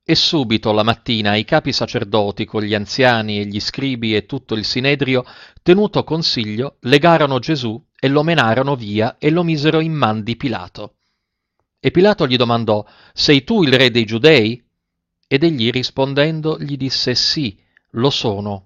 E subito la mattina i capi sacerdoti con gli anziani e gli scribi e tutto il sinedrio, tenuto consiglio, legarono Gesù e lo menarono via e lo misero in man di Pilato. E Pilato gli domandò: Sei tu il re dei Giudei? Ed egli rispondendo gli disse: Sì, lo sono.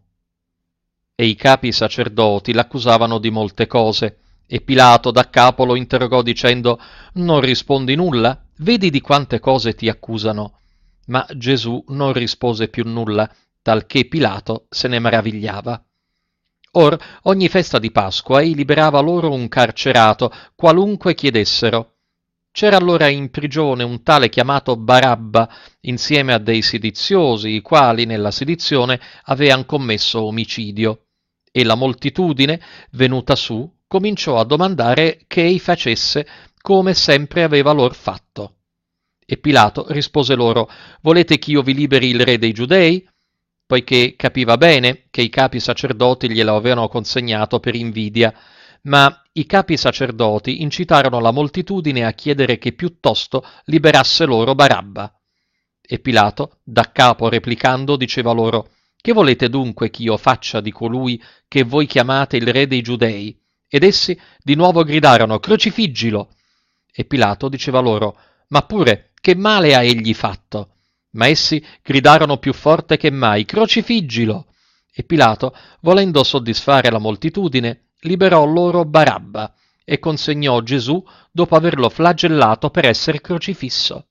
E i capi sacerdoti l'accusavano di molte cose. E Pilato daccapo lo interrogò dicendo: Non rispondi nulla? Vedi di quante cose ti accusano. Ma Gesù non rispose più nulla, talché Pilato se ne meravigliava. Or ogni festa di Pasqua ei liberava loro un carcerato, qualunque chiedessero. C'era allora in prigione un tale chiamato Barabba, insieme a dei sediziosi, i quali nella sedizione avean commesso omicidio. E la moltitudine, venuta su, cominciò a domandare che ei facesse come sempre aveva lor fatto. E Pilato rispose loro: Volete ch'io vi liberi il re dei Giudei? Poiché capiva bene che i capi sacerdoti glielo avevano consegnato per invidia, ma i capi sacerdoti incitarono la moltitudine a chiedere che piuttosto liberasse loro Barabba. E Pilato, daccapo replicando, diceva loro: Che volete dunque ch'io faccia di colui che voi chiamate il re dei Giudei? Ed essi di nuovo gridarono: Crocifiggilo! E Pilato diceva loro: Ma pure, che male ha egli fatto? Ma essi gridarono più forte che mai: Crocifiggilo! E Pilato, volendo soddisfare la moltitudine, liberò loro Barabba e consegnò Gesù dopo averlo flagellato per essere crocifisso.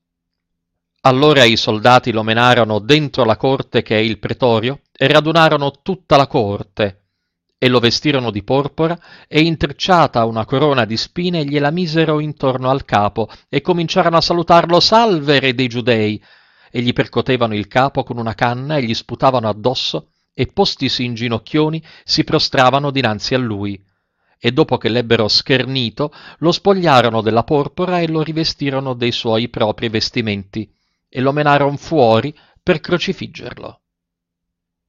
Allora i soldati lo menarono dentro la corte che è il pretorio e radunarono tutta la corte e lo vestirono di porpora e intrecciata una corona di spine gliela misero intorno al capo e cominciarono a salutarlo: Salve, re dei Giudei! E gli percotevano il capo con una canna e gli sputavano addosso e postisi in ginocchioni si prostravano dinanzi a lui. E dopo che l'ebbero schernito, lo spogliarono della porpora e lo rivestirono dei suoi propri vestimenti e lo menarono fuori per crocifiggerlo.